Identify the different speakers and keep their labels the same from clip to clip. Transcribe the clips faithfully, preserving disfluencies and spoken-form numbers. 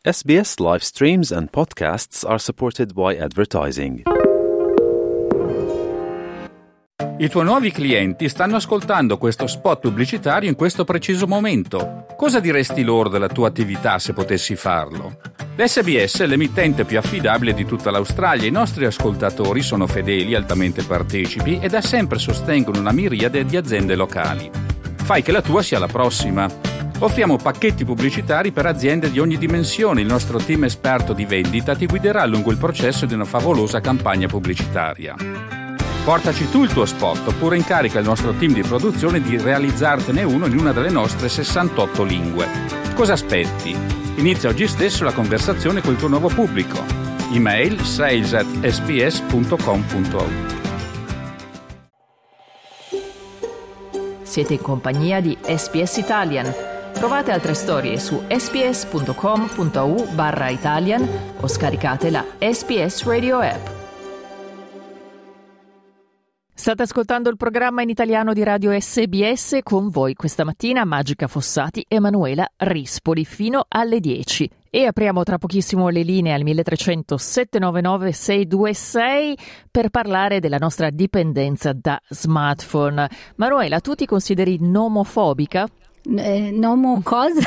Speaker 1: S B S live streams and podcasts are supported by advertising.
Speaker 2: I tuoi nuovi clienti stanno ascoltando questo spot pubblicitario in questo preciso momento. Cosa diresti loro della tua attività se potessi farlo? L'S B S è l'emittente più affidabile di tutta l'Australia. I nostri ascoltatori sono fedeli, altamente partecipi e da sempre sostengono una miriade di aziende locali. Fai che la tua sia la prossima. Offriamo pacchetti pubblicitari per aziende di ogni dimensione. Il nostro team esperto di vendita ti guiderà lungo il processo di una favolosa campagna pubblicitaria. Portaci tu il tuo spot oppure incarica il nostro team di produzione di realizzartene uno in una delle nostre sessantotto lingue. Cosa aspetti? Inizia oggi stesso la conversazione col tuo nuovo pubblico. Email sales at s b s punto com punto a u.
Speaker 3: Siete in compagnia di S B S Italian. Trovate altre storie su sbs.com.au barra Italian o scaricate la S B S Radio app. State ascoltando il programma in italiano di Radio S B S, con voi questa mattina Magica Fossati e Emanuela Rispoli fino alle dieci. E apriamo tra pochissimo le linee al uno tre zero zero sette nove nove sei due sei per parlare della nostra dipendenza da smartphone. Manuela, tu ti consideri nomofobica?
Speaker 4: Eh, nomo cosa?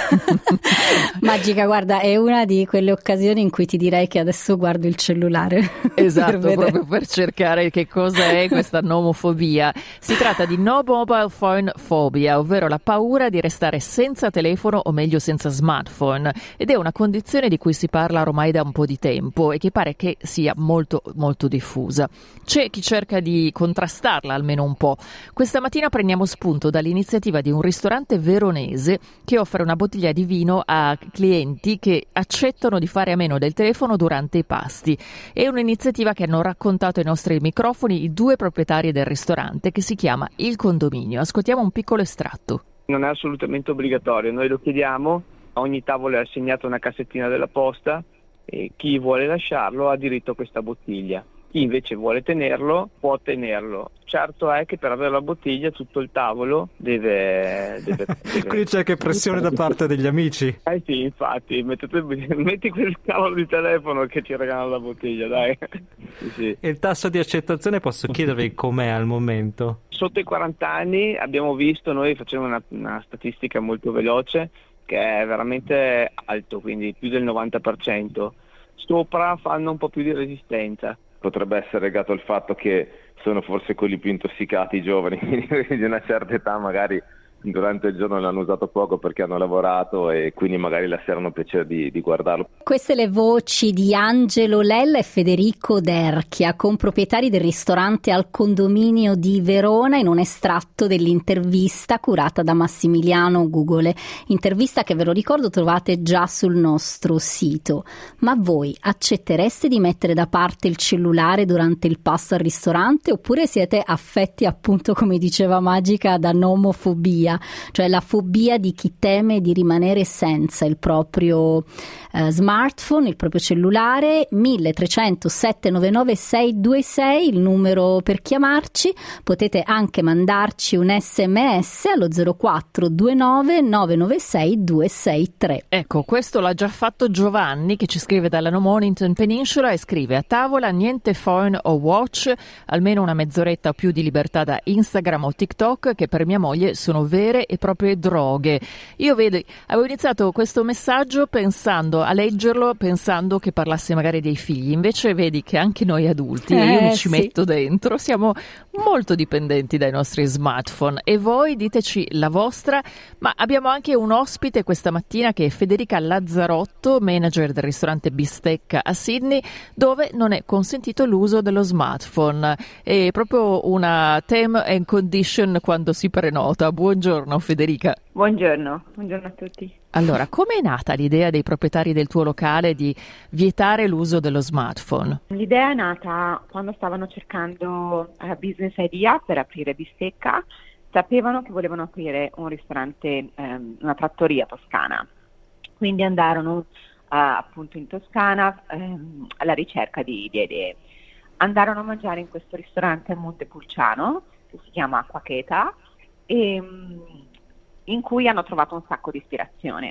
Speaker 4: Magica, guarda, è una di quelle occasioni in cui ti direi che adesso guardo il cellulare.
Speaker 3: Esatto,
Speaker 4: per
Speaker 3: proprio per cercare che cosa è questa nomofobia. Si tratta di no mobile phone phobia, ovvero la paura di restare senza telefono o meglio senza smartphone, ed è una condizione di cui si parla ormai da un po' di tempo e che pare che sia molto molto diffusa. C'è chi cerca di contrastarla almeno un po'. Questa mattina prendiamo spunto dall'iniziativa di un ristorante vero che offre una bottiglia di vino a clienti che accettano di fare a meno del telefono durante i pasti. È un'iniziativa che hanno raccontato ai nostri microfoni i due proprietari del ristorante, che si chiama Il Condominio. Ascoltiamo un piccolo estratto.
Speaker 5: Non è assolutamente obbligatorio, noi lo chiediamo, a ogni tavolo è assegnata una cassettina della posta e chi vuole lasciarlo ha diritto a questa bottiglia. Chi invece vuole tenerlo può tenerlo. Certo è che per avere la bottiglia tutto il tavolo deve... deve, deve...
Speaker 6: Qui c'è che pressione da parte degli amici.
Speaker 5: Eh sì, infatti, mettete, metti quel cavolo di telefono che ti regalano la bottiglia, dai. Sì, sì.
Speaker 6: E il tasso di accettazione posso chiedervi com'è al momento?
Speaker 5: Sotto i quaranta anni abbiamo visto, noi facciamo una, una statistica molto veloce, che è veramente alto, quindi più del novanta per cento. Sopra fanno un po' più di resistenza.
Speaker 7: Potrebbe essere legato al fatto che sono forse quelli più intossicati, i giovani, di una certa età magari durante il giorno l'hanno usato poco perché hanno lavorato e quindi magari la sera hanno piacere di, di guardarlo.
Speaker 4: Queste le voci di Angelo Lella e Federico Derchia, comproprietari del ristorante Al Condominio di Verona, in un estratto dell'intervista curata da Massimiliano Gugole, intervista che, ve lo ricordo, trovate già sul nostro sito. Ma voi accettereste di mettere da parte il cellulare durante il pasto al ristorante, oppure siete affetti, appunto, come diceva Magica, da nomofobia? Cioè la fobia di chi teme di rimanere senza il proprio eh, smartphone, il proprio cellulare. Uno tre zero zero sette nove nove sei due sei il numero per chiamarci. Potete anche mandarci un sms allo zero quattro due nove nove nove sei due sei tre.
Speaker 3: Ecco, questo l'ha già fatto Giovanni, che ci scrive dalla No Mornington Peninsula e scrive: a tavola niente phone o watch, almeno una mezz'oretta o più di libertà da Instagram o TikTok, che per mia moglie sono vere e proprie droghe. Io vedi, avevo iniziato questo messaggio pensando a leggerlo, pensando che parlasse magari dei figli, invece vedi che anche noi adulti,
Speaker 4: eh,
Speaker 3: e io mi ci
Speaker 4: sì.
Speaker 3: metto dentro, siamo molto dipendenti dai nostri smartphone. E voi diteci la vostra, ma abbiamo anche un ospite questa mattina che è Federica Lazzarotto, manager del ristorante Bistecca a Sydney, dove non è consentito l'uso dello smartphone. È proprio una term and condition quando si prenota. Buongiorno Federica.
Speaker 8: Buongiorno, buongiorno a tutti.
Speaker 3: Allora, come è nata l'idea dei proprietari del tuo locale di vietare l'uso dello smartphone?
Speaker 8: L'idea è nata quando stavano cercando uh, business idea per aprire Bistecca. Sapevano che volevano aprire un ristorante, um, una trattoria toscana. Quindi andarono uh, appunto in Toscana um, alla ricerca di, di idee. Andarono a mangiare in questo ristorante a Montepulciano, che si chiama Acquacheta, e, in cui hanno trovato un sacco di ispirazione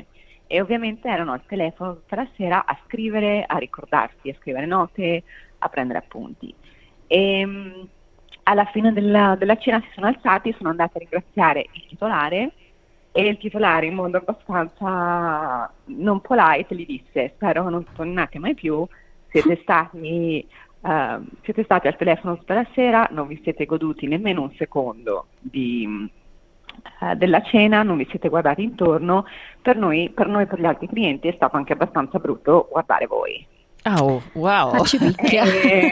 Speaker 8: e ovviamente erano al telefono tutta la sera a scrivere, a ricordarsi, a scrivere note, a prendere appunti. E mh, alla fine della, della cena si sono alzati, sono andati a ringraziare il titolare, e il titolare, in modo abbastanza non polite, gli disse: spero che non tornate mai più, siete stati, uh, siete stati al telefono tutta la sera, non vi siete goduti nemmeno un secondo di, uh, della cena, non vi siete guardati intorno, per noi, per noi, per gli altri clienti è stato anche abbastanza brutto guardare voi.
Speaker 3: Oh, wow!
Speaker 8: e,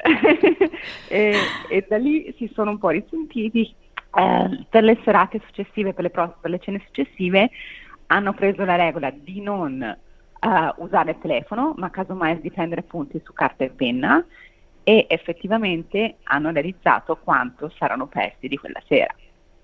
Speaker 8: e, e da lì si sono un po' risentiti. Eh, per le serate successive, per le, pro- per le cene successive, hanno preso la regola di non uh, usare il telefono, ma casomai di prendere appunti su carta e penna, e effettivamente hanno realizzato quanto saranno persi di quella sera.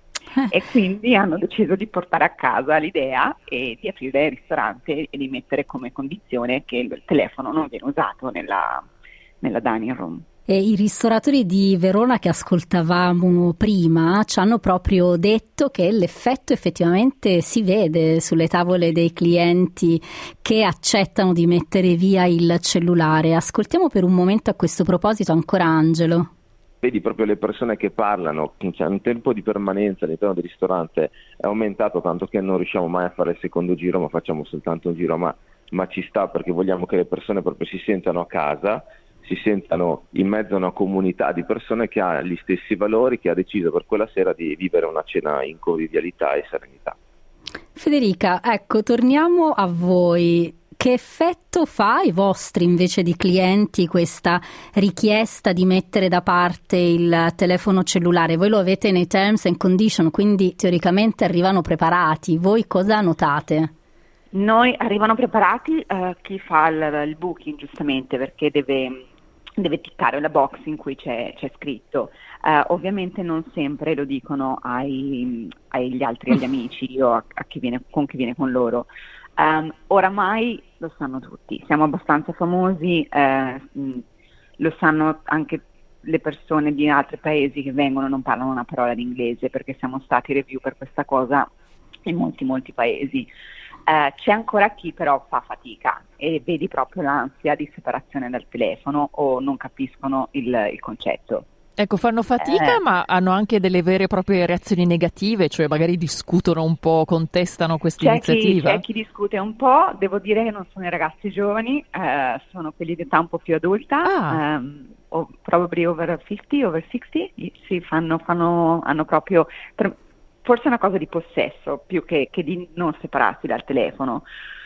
Speaker 8: E quindi hanno deciso di portare a casa l'idea e di aprire il ristorante e di mettere come condizione che il telefono non viene usato nella, nella dining room.
Speaker 4: E i ristoratori di Verona che ascoltavamo prima ci hanno proprio detto che l'effetto effettivamente si vede sulle tavole dei clienti che accettano di mettere via il cellulare. Ascoltiamo per un momento a questo proposito ancora Angelo.
Speaker 7: Vedi proprio le persone che parlano, cioè un tempo di permanenza all'interno del ristorante è aumentato tanto che non riusciamo mai a fare il secondo giro, ma facciamo soltanto un giro, ma, ma ci sta, perché vogliamo che le persone proprio si sentano a casa, si sentano in mezzo a una comunità di persone che ha gli stessi valori, che ha deciso per quella sera di vivere una cena in convivialità e serenità.
Speaker 4: Federica, ecco, torniamo a voi. Che effetto fa ai vostri invece di clienti questa richiesta di mettere da parte il telefono cellulare? Voi lo avete nei terms and condition, quindi teoricamente arrivano preparati. Voi cosa notate?
Speaker 8: Noi arrivano preparati, uh, chi fa il, il booking giustamente, perché deve, deve ticcare la box in cui c'è, c'è scritto. Uh, ovviamente non sempre lo dicono ai, agli altri, agli amici o a, a chi viene, con chi viene con loro. Um, oramai lo sanno tutti, siamo abbastanza famosi, eh, mh, lo sanno anche le persone di altri paesi che vengono, non parlano una parola di inglese, perché siamo stati review per questa cosa in molti molti paesi. Uh, c'è ancora chi però fa fatica e vedi proprio l'ansia di separazione dal telefono o non capiscono il, il concetto.
Speaker 3: Ecco, fanno fatica,
Speaker 8: eh.
Speaker 3: ma hanno anche delle vere e proprie reazioni negative, cioè magari discutono un po', contestano questa
Speaker 8: c'è
Speaker 3: iniziativa?
Speaker 8: Chi, c'è chi discute un po', devo dire che non sono i ragazzi giovani, eh, sono quelli di età un po' più adulta,
Speaker 3: ah.
Speaker 8: um, o probably over fifty, over sixty, si fanno, fanno, hanno proprio, per, forse è una cosa di possesso, più che, che di non separarsi dal telefono,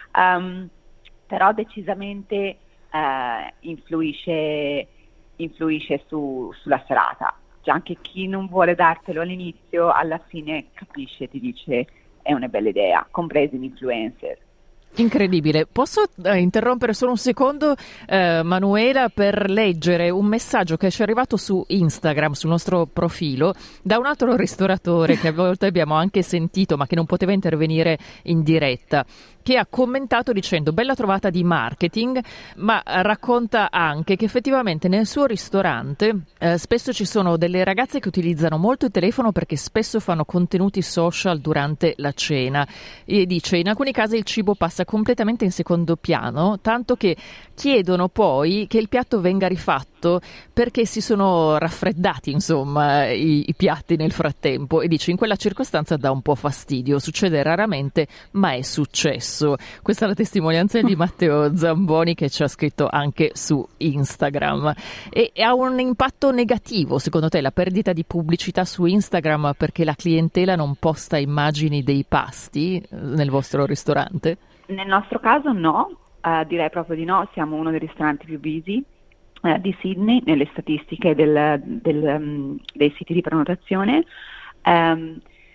Speaker 8: um, però decisamente uh, influisce... influisce su, sulla serata. Cioè, anche chi non vuole dartelo all'inizio, alla fine capisce, ti dice è una bella idea, compresi gli influencer.
Speaker 3: Incredibile. Posso eh, interrompere solo un secondo, eh, Manuela, per leggere un messaggio che ci è arrivato su Instagram, sul nostro profilo, da un altro ristoratore che a volte abbiamo anche sentito, ma che non poteva intervenire in diretta, che ha commentato dicendo: bella trovata di marketing, ma racconta anche che effettivamente nel suo ristorante eh, spesso ci sono delle ragazze che utilizzano molto il telefono perché spesso fanno contenuti social durante la cena, e dice in alcuni casi il cibo passa completamente in secondo piano, tanto che chiedono poi che il piatto venga rifatto perché si sono raffreddati, insomma, i, i piatti nel frattempo, e dice in quella circostanza dà un po' fastidio, succede raramente ma è successo. Questa è la testimonianza di Matteo Zamboni, che ci ha scritto anche su Instagram. E, e ha un impatto negativo secondo te la perdita di pubblicità su Instagram perché la clientela non posta immagini dei pasti nel vostro ristorante?
Speaker 8: Nel nostro caso no, uh, direi proprio di no, siamo uno dei ristoranti più busy uh, di Sydney nelle statistiche del, del, um, dei siti di prenotazione. Um,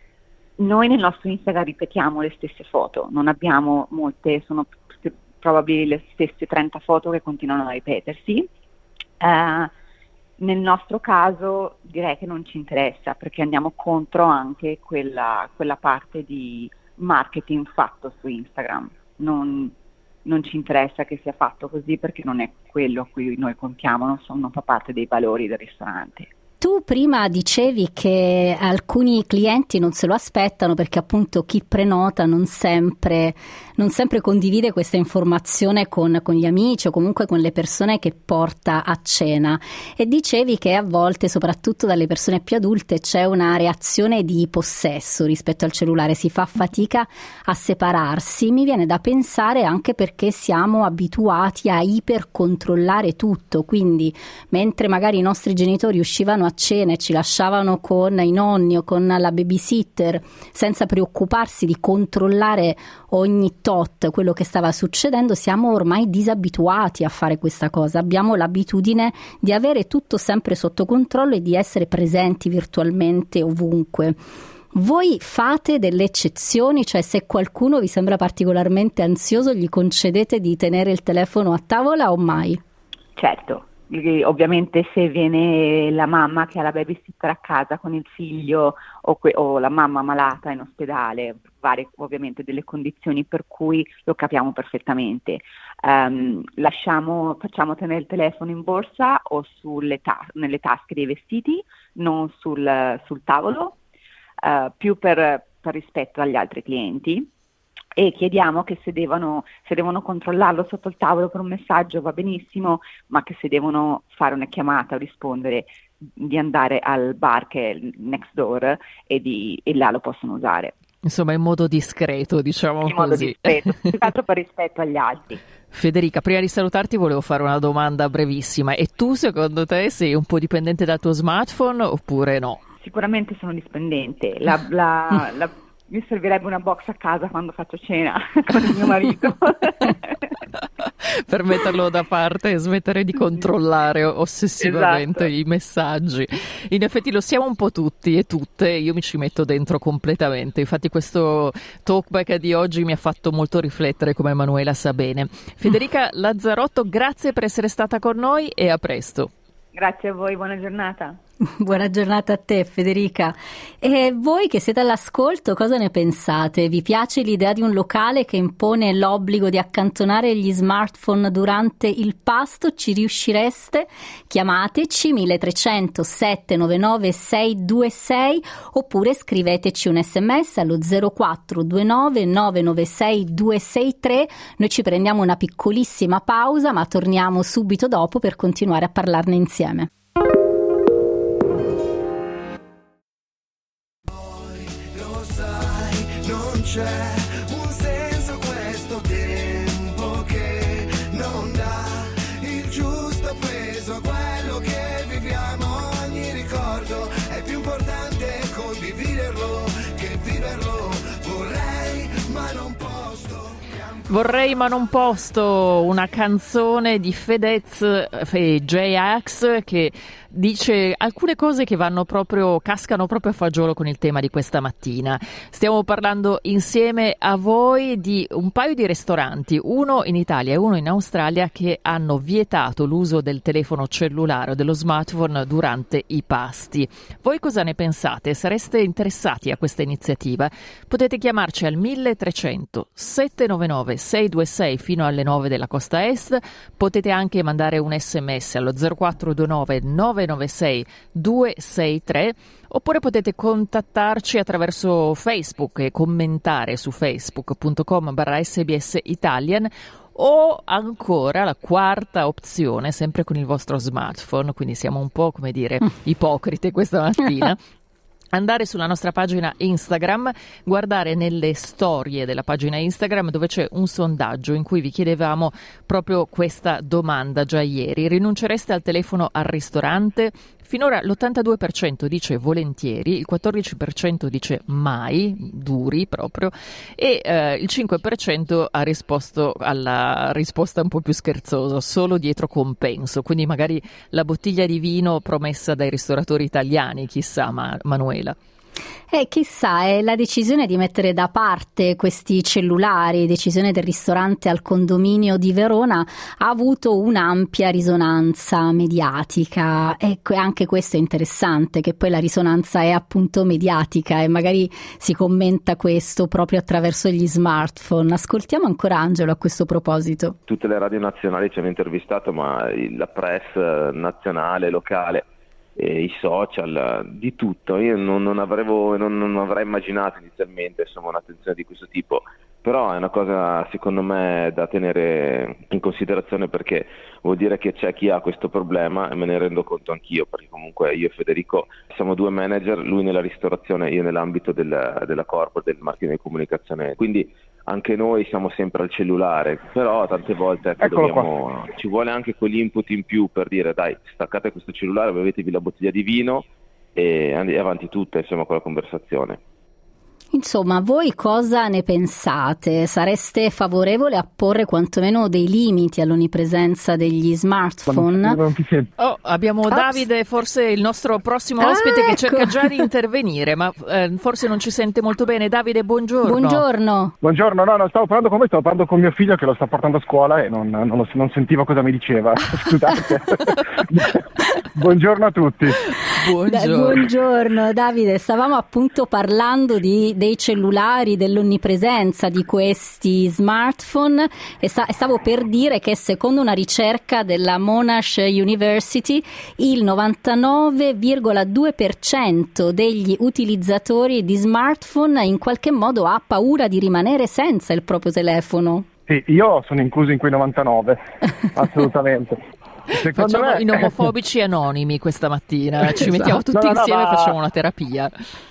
Speaker 8: noi nel nostro Instagram ripetiamo le stesse foto, non abbiamo molte, sono probabilmente le stesse trenta foto che continuano a ripetersi. Uh, nel nostro caso direi che non ci interessa, perché andiamo contro anche quella, quella parte di marketing fatto su Instagram. Non, non ci interessa che sia fatto così, perché non è quello a cui noi contiamo, non, sono, non fa parte dei valori del ristorante.
Speaker 4: Tu prima dicevi che alcuni clienti non se lo aspettano perché appunto chi prenota non sempre, non sempre condivide questa informazione con, con gli amici o comunque con le persone che porta a cena, e dicevi che a volte, soprattutto dalle persone più adulte, c'è una reazione di possesso rispetto al cellulare, si fa fatica a separarsi. Mi viene da pensare anche perché siamo abituati a ipercontrollare tutto, quindi mentre magari i nostri genitori uscivano a cena e ci lasciavano con i nonni o con la babysitter senza preoccuparsi di controllare ogni tot quello che stava succedendo, siamo ormai disabituati a fare questa cosa. Abbiamo l'abitudine di avere tutto sempre sotto controllo e di essere presenti virtualmente ovunque. Voi fate delle eccezioni, cioè se qualcuno vi sembra particolarmente ansioso gli concedete di tenere il telefono a tavola o mai?
Speaker 8: Certo. Ovviamente se viene la mamma che ha la babysitter a casa con il figlio o, que- o la mamma malata in ospedale, varie ovviamente delle condizioni per cui lo capiamo perfettamente. Um, lasciamo, facciamo tenere il telefono in borsa o sulle ta- nelle tasche dei vestiti, non sul, sul tavolo, uh, più per, per rispetto agli altri clienti. E chiediamo che se devono, se devono controllarlo sotto il tavolo per un messaggio va benissimo, ma che se devono fare una chiamata o rispondere di andare al bar che è il next door e, di, e là lo possono usare.
Speaker 3: Insomma, in modo discreto, diciamo
Speaker 8: in
Speaker 3: così.
Speaker 8: In modo discreto, più che altro per rispetto agli altri.
Speaker 3: Federica, prima di salutarti volevo fare una domanda brevissima. E tu, secondo te, sei un po' dipendente dal tuo smartphone oppure no?
Speaker 8: Sicuramente sono dipendente. La... la, la mi servirebbe una box a casa quando faccio cena con il mio marito
Speaker 3: per metterlo da parte e smettere di controllare ossessivamente, esatto, i messaggi. In effetti lo siamo un po' tutti e tutte, io mi ci metto dentro completamente. Infatti questo talkback di oggi mi ha fatto molto riflettere, come Emanuela sa bene. Federica Lazzarotto, grazie per essere stata con noi e a presto.
Speaker 8: Grazie a voi, buona giornata.
Speaker 4: Buona giornata a te, Federica. E voi che siete all'ascolto, cosa ne pensate? Vi piace l'idea di un locale che impone l'obbligo di accantonare gli smartphone durante il pasto? Ci riuscireste? Chiamateci mille trecento sette nove nove sei due sei oppure scriveteci un sms allo zero quattro due nove nove nove sei due sei tre. Noi ci prendiamo una piccolissima pausa, ma torniamo subito dopo per continuare a parlarne insieme.
Speaker 9: C'è un senso questo tempo che non dà il giusto peso a quello che viviamo. Ogni ricordo è più importante condividerlo che viverlo. Vorrei ma non posso.
Speaker 3: Vorrei ma non posso, una canzone di Fedez e J-Ax che dice alcune cose che vanno proprio, cascano proprio a fagiolo con il tema di questa mattina. Stiamo parlando insieme a voi di un paio di ristoranti, uno in Italia e uno in Australia, che hanno vietato l'uso del telefono cellulare o dello smartphone durante i pasti. Voi cosa ne pensate? Sareste interessati a questa iniziativa? Potete chiamarci al mille trecento sette nove nove sei due sei fino alle nove della costa est. Potete anche mandare un sms allo zero quattro due nove nove nove sei due sei tre oppure potete contattarci attraverso Facebook e commentare su facebook punto com barra sbs Italian, o ancora la quarta opzione, sempre con il vostro smartphone, quindi siamo un po', come dire, ipocrite questa mattina. Andare sulla nostra pagina Instagram, guardare nelle storie della pagina Instagram dove c'è un sondaggio in cui vi chiedevamo proprio questa domanda già ieri. Rinuncereste al telefono al ristorante? Finora l'ottantadue per cento dice volentieri, il quattordici per cento dice mai, duri proprio, e eh, il cinque per cento ha risposto alla risposta un po' più scherzosa, solo dietro compenso, quindi magari la bottiglia di vino promessa dai ristoratori italiani, chissà, ma- Manuela.
Speaker 4: Eh, chissà, è la decisione di mettere da parte questi cellulari, decisione del ristorante al condominio di Verona, ha avuto un'ampia risonanza mediatica. Ecco, anche questo è interessante, che poi la risonanza è appunto mediatica e magari si commenta questo proprio attraverso gli smartphone. Ascoltiamo ancora Angelo a questo proposito.
Speaker 7: Tutte le radio nazionali ci hanno intervistato, ma la press nazionale, locale, eh, i social, di tutto. Io non, non, avevo, non, non avrei immaginato inizialmente insomma un'attenzione di questo tipo, però è una cosa secondo me da tenere in considerazione, perché vuol dire che c'è chi ha questo problema, e me ne rendo conto anch'io, perché comunque io e Federico siamo due manager, lui nella ristorazione, io nell'ambito del, della corporate, del marketing e comunicazione, quindi anche noi siamo sempre al cellulare, però tante volte ecco, dobbiamo, ci vuole anche quell'input in più per dire dai, staccate questo cellulare, bevetevi la bottiglia di vino e andate avanti tutta insomma con la conversazione.
Speaker 4: Insomma, voi cosa ne pensate? Sareste favorevole a porre quantomeno dei limiti all'onnipresenza degli smartphone?
Speaker 3: Oh, abbiamo Ops. Davide, forse il nostro prossimo
Speaker 4: ah,
Speaker 3: ospite
Speaker 4: ecco.
Speaker 3: che cerca già di intervenire, ma eh, forse non ci sente molto bene. Davide, buongiorno.
Speaker 4: Buongiorno.
Speaker 10: Buongiorno, no, no, stavo parlando con voi, stavo parlando con mio figlio che lo sta portando a scuola e non, non, lo, non sentivo cosa mi diceva. Scusate. Buongiorno a tutti.
Speaker 4: Buongiorno. Buongiorno Davide, stavamo appunto parlando di, dei cellulari, dell'onnipresenza di questi smartphone e, sta, e stavo per dire che secondo una ricerca della Monash University il novantanove virgola due per cento degli utilizzatori di smartphone in qualche modo ha paura di rimanere senza il proprio telefono.
Speaker 10: Sì, io sono incluso in quei novantanove, assolutamente. Secondo
Speaker 3: facciamo
Speaker 10: me...
Speaker 3: in omofobici anonimi questa mattina, ci mettiamo tutti no, no, insieme no, ma... e facciamo una terapia.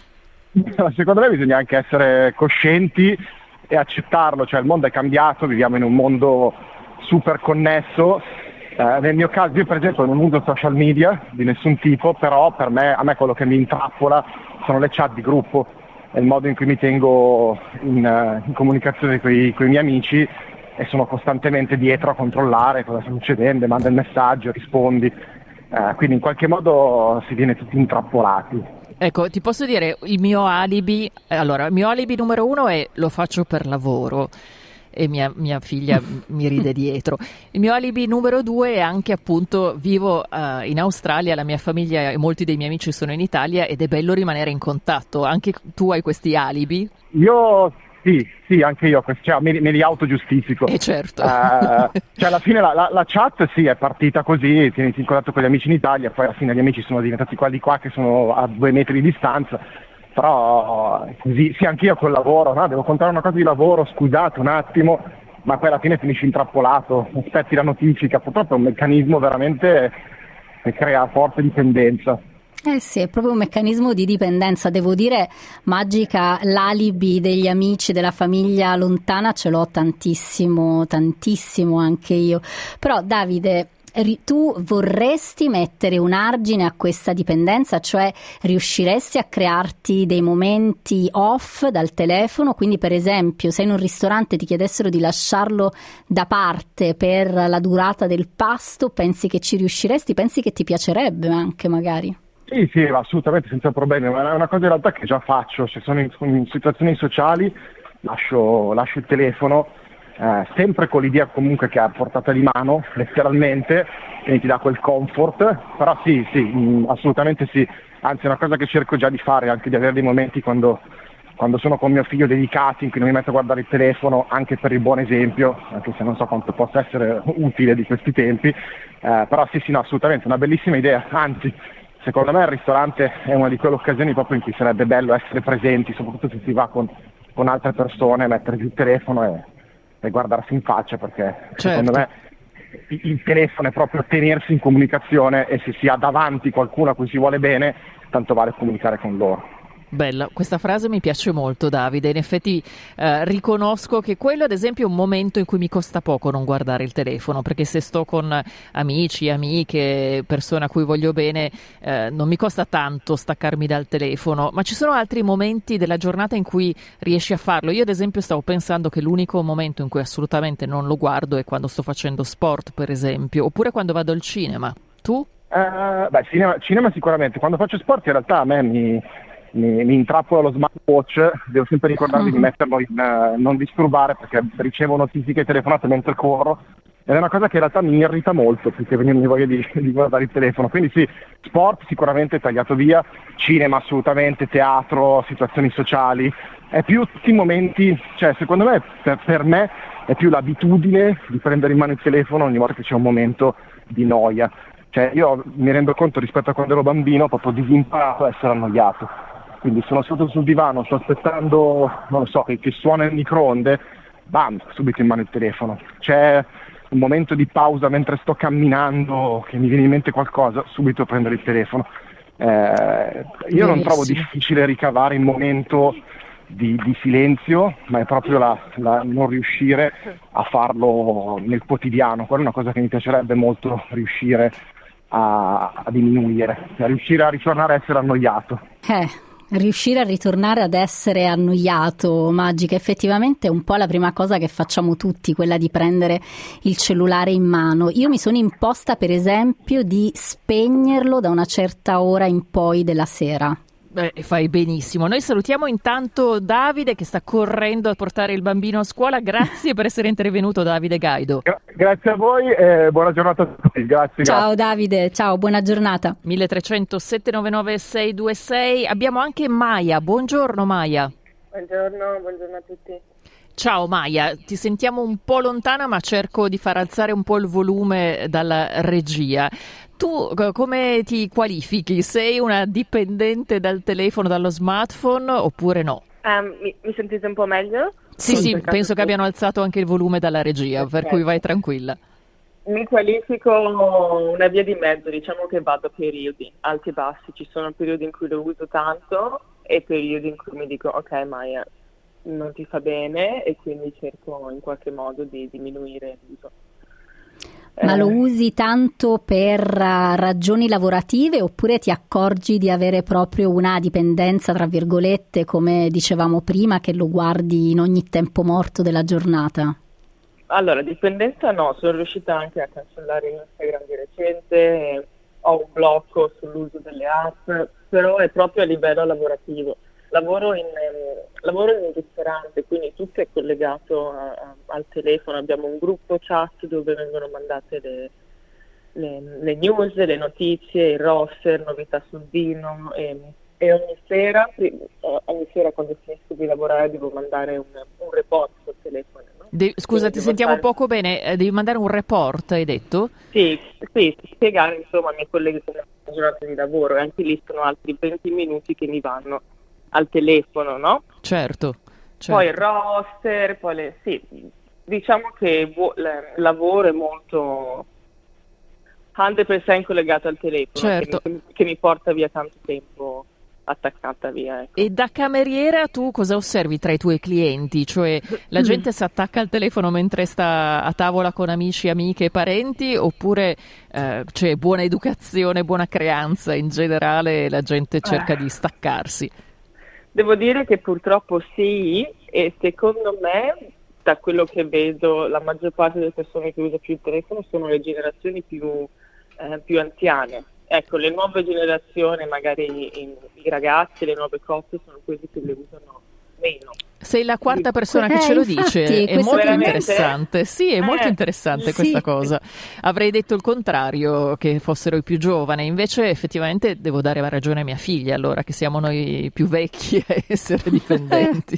Speaker 10: No, secondo me bisogna anche essere coscienti e accettarlo, cioè il mondo è cambiato, viviamo in un mondo super connesso. Eh, nel mio caso io per esempio non uso social media di nessun tipo, però per me, a me quello che mi intrappola sono le chat di gruppo, è il modo in cui mi tengo in, in comunicazione con i miei amici e sono costantemente dietro a controllare cosa sta succedendo, manda il messaggio, rispondi, eh, quindi in qualche modo si viene tutti intrappolati.
Speaker 3: Ecco, ti posso dire il mio alibi, allora il mio alibi numero uno è lo faccio per lavoro e mia, mia figlia mi ride dietro. Il mio alibi numero due è anche appunto vivo uh, in Australia, la mia famiglia e molti dei miei amici sono in Italia ed è bello rimanere in contatto. Anche tu hai questi alibi?
Speaker 10: Io sì, sì, anche io, cioè, me, me li autogiustifico.
Speaker 3: Eh certo.
Speaker 10: Uh, cioè alla fine la, la, la chat sì è partita così, ti inizi in contatto con gli amici in Italia, poi alla fine gli amici sono diventati quelli qua che sono a due metri di distanza, però così, sì, anche io col lavoro, no? Devo contare una cosa di lavoro, scusate un attimo, ma poi alla fine finisci intrappolato, aspetti la notifica, purtroppo è un meccanismo veramente che crea forte dipendenza.
Speaker 4: Eh sì, è proprio un meccanismo di dipendenza, devo dire, Magica, l'alibi degli amici, della famiglia lontana ce l'ho tantissimo, tantissimo anche io. Però Davide, tu vorresti mettere un argine a questa dipendenza, cioè riusciresti a crearti dei momenti off dal telefono, quindi per esempio se in un ristorante ti chiedessero di lasciarlo da parte per la durata del pasto, pensi che ci riusciresti? Pensi che ti piacerebbe anche magari?
Speaker 10: Sì, sì, assolutamente senza problemi, ma è una cosa in realtà che già faccio, se sono in, in situazioni sociali lascio, lascio il telefono, eh, sempre con l'idea comunque che è a portata di mano, letteralmente, quindi ti dà quel comfort, però sì, sì, mh, assolutamente sì, anzi è una cosa che cerco già di fare, anche di avere dei momenti quando, quando sono con mio figlio dedicati, in cui non mi metto a guardare il telefono, anche per il buon esempio, anche se non so quanto possa essere utile di questi tempi, eh, però sì, sì, no, assolutamente, una bellissima idea, anzi, secondo me il ristorante è una di quelle occasioni proprio in cui sarebbe bello essere presenti, soprattutto se si va con, con altre persone, mettere giù il telefono e, e guardarsi in faccia, perché certo. Secondo me il, il telefono è proprio tenersi in comunicazione e se si ha davanti qualcuno a cui si vuole bene, tanto vale comunicare con loro.
Speaker 3: Bella, questa frase mi piace molto Davide, in effetti eh, riconosco che quello ad esempio è un momento in cui mi costa poco non guardare il telefono, perché se sto con amici, amiche, persone a cui voglio bene, eh, non mi costa tanto staccarmi dal telefono, ma ci sono altri momenti della giornata in cui riesci a farlo. Io ad esempio stavo pensando che l'unico momento in cui assolutamente non lo guardo è quando sto facendo sport, per esempio, oppure quando vado al cinema. Tu?
Speaker 10: Uh, beh, cinema, cinema sicuramente, quando faccio sport in realtà a me mi... Mi, mi intrappola lo smartwatch, devo sempre ricordarmi di metterlo in uh, non disturbare perché ricevo notifiche e telefonate mentre corro ed è una cosa che in realtà mi irrita molto perché mi voglia di, di guardare il telefono, quindi sì, sport sicuramente tagliato via, cinema assolutamente, teatro, situazioni sociali, è più tutti i momenti, cioè secondo me per, per me è più l'abitudine di prendere in mano il telefono ogni volta che c'è un momento di noia. Cioè io mi rendo conto rispetto a quando ero bambino, ho proprio disimparato a essere annoiato. Quindi sono seduto sul divano, sto aspettando, non lo so, che, che suona il microonde, bam, subito in mano il telefono. C'è un momento di pausa mentre sto camminando, che mi viene in mente qualcosa, subito prendere il telefono. Eh, io non trovo difficile ricavare il momento di, di silenzio, ma è proprio la, la non riuscire a farlo nel quotidiano. Quella è una cosa che mi piacerebbe molto riuscire a, a diminuire, a riuscire a ritornare a essere annoiato.
Speaker 4: Eh. Riuscire a ritornare ad essere annoiato, Magica, effettivamente è un po' la prima cosa che facciamo tutti, quella di prendere il cellulare in mano. Io mi sono imposta, per esempio, di spegnerlo da una certa ora in poi della sera.
Speaker 3: Beh, fai benissimo. Noi salutiamo intanto Davide che sta correndo a portare il bambino a scuola. Grazie per essere intervenuto, Davide Gaido.
Speaker 10: Gra- grazie a voi e buona giornata a tutti. Grazie.
Speaker 4: Ciao
Speaker 10: grazie.
Speaker 4: Davide, ciao, buona giornata.
Speaker 3: mille trecento sette nove nove sei due sei. Abbiamo anche Maya. Buongiorno Maya.
Speaker 11: Buongiorno, buongiorno a tutti.
Speaker 3: Ciao Maya, ti sentiamo un po' lontana ma cerco di far alzare un po' il volume dalla regia. Tu come ti qualifichi? Sei una dipendente dal telefono, dallo smartphone oppure no?
Speaker 11: Um, mi, mi sentite un po' meglio?
Speaker 3: Sì, sì, penso che abbiano alzato anche il volume dalla regia, okay. Per cui vai tranquilla.
Speaker 11: Mi qualifico una via di mezzo, diciamo che vado a periodi, alti e bassi. Ci sono periodi in cui lo uso tanto e periodi in cui mi dico ok Maya, non ti fa bene e quindi cerco in qualche modo di diminuire l'uso.
Speaker 4: Ma eh. lo usi tanto per uh, ragioni lavorative oppure ti accorgi di avere proprio una dipendenza, tra virgolette, come dicevamo prima, che lo guardi in ogni tempo morto della giornata?
Speaker 11: Allora, dipendenza no, sono riuscita anche a cancellare Instagram di recente, ho un blocco sull'uso delle app, però è proprio a livello lavorativo. Lavoro in, eh, lavoro in un ristorante, quindi tutto è collegato a, a, al telefono. Abbiamo un gruppo chat dove vengono mandate le, le, le news, le notizie, il roster, novità sul vino e, e ogni sera, ogni sera quando finisco di lavorare devo mandare un, un report sul telefono. No?
Speaker 3: De- scusa, quindi ti sentiamo fare... poco bene, eh, devi mandare un report, hai detto?
Speaker 11: Sì, sì, spiegare insomma ai miei colleghi come è la giornata di lavoro e anche lì sono altri venti minuti che mi vanno al telefono, no?
Speaker 3: Certo, certo.
Speaker 11: Poi il roster, poi le... sì, diciamo che vo- le, il lavoro è molto cento per cento collegato al telefono,
Speaker 3: certo.
Speaker 11: che, mi, che mi porta via tanto tempo attaccata via. Ecco.
Speaker 3: E da cameriera tu cosa osservi tra i tuoi clienti? Cioè la gente si attacca al telefono mentre sta a tavola con amici, amiche e parenti oppure eh, c'è buona educazione, buona creanza in generale, la gente cerca eh. di staccarsi?
Speaker 11: Devo dire che purtroppo sì, e secondo me, da quello che vedo, la maggior parte delle persone che usano più il telefono sono le generazioni più, eh, più anziane. Ecco, le nuove generazioni, magari i, i ragazzi, le nuove coppie, sono quelli che le usano meno.
Speaker 3: Sei la quarta persona che ce lo dice,
Speaker 4: infatti,
Speaker 3: è molto
Speaker 11: veramente?
Speaker 3: interessante, sì, è molto
Speaker 11: eh,
Speaker 3: interessante
Speaker 4: sì.
Speaker 3: questa cosa. Avrei detto il contrario, che fossero i più giovani, invece effettivamente devo dare ragione a mia figlia, allora, che siamo noi più vecchi a essere dipendenti.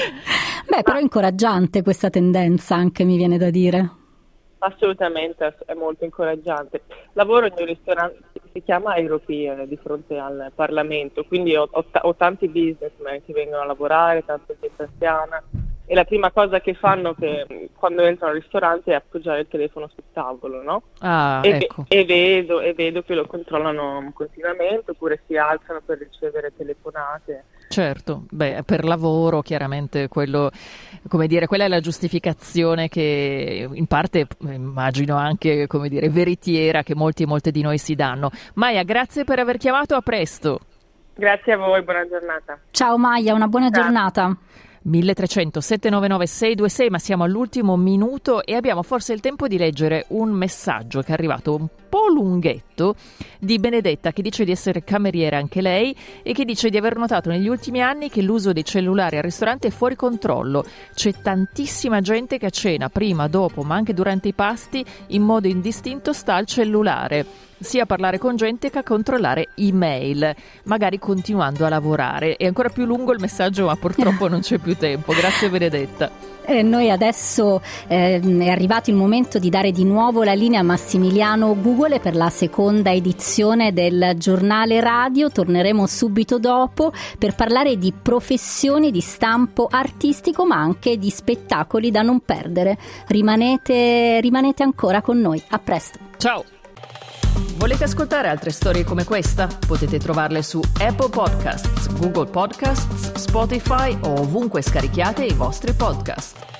Speaker 4: Beh, però è incoraggiante questa tendenza, anche mi viene da dire.
Speaker 11: Assolutamente, è molto incoraggiante. Lavoro in un ristorante che si chiama Europea di fronte al Parlamento, quindi ho, ho, ho tanti businessmen che vengono a lavorare, tanta gente anziana e la prima cosa che fanno che, quando entrano al ristorante è appoggiare il telefono sul tavolo, no?
Speaker 3: Ah,
Speaker 11: e,
Speaker 3: ecco.
Speaker 11: e, vedo, e vedo che lo controllano continuamente oppure si alzano per ricevere telefonate.
Speaker 3: Certo, beh, per lavoro chiaramente quello, come dire, quella è la giustificazione che in parte immagino anche, come dire, veritiera che molti e molte di noi si danno. Maya, grazie per aver chiamato, a presto.
Speaker 11: Grazie a voi, buona giornata.
Speaker 4: Ciao Maya, una buona Ciao. giornata.
Speaker 3: mille trecento sette nove nove sei due sei, ma siamo all'ultimo minuto e abbiamo forse il tempo di leggere un messaggio che è arrivato un po' lunghetto di Benedetta, che dice di essere cameriera anche lei e che dice di aver notato negli ultimi anni che l'uso dei cellulari al ristorante è fuori controllo. C'è tantissima gente che a cena, prima, dopo, ma anche durante i pasti, in modo indistinto sta al cellulare. sia parlare con gente che a controllare email, magari continuando a lavorare. È ancora più lungo il messaggio, ma purtroppo non c'è più tempo. Grazie Benedetta.
Speaker 4: E noi adesso eh, è arrivato il momento di dare di nuovo la linea a Massimiliano Gugole per la seconda edizione del giornale radio. Torneremo subito dopo per parlare di professioni di stampo artistico, ma anche di spettacoli da non perdere. Rimanete, rimanete ancora con noi. A presto.
Speaker 3: Ciao. Volete ascoltare altre storie come questa? Potete trovarle su Apple Podcasts, Google Podcasts, Spotify o ovunque scarichiate i vostri podcast.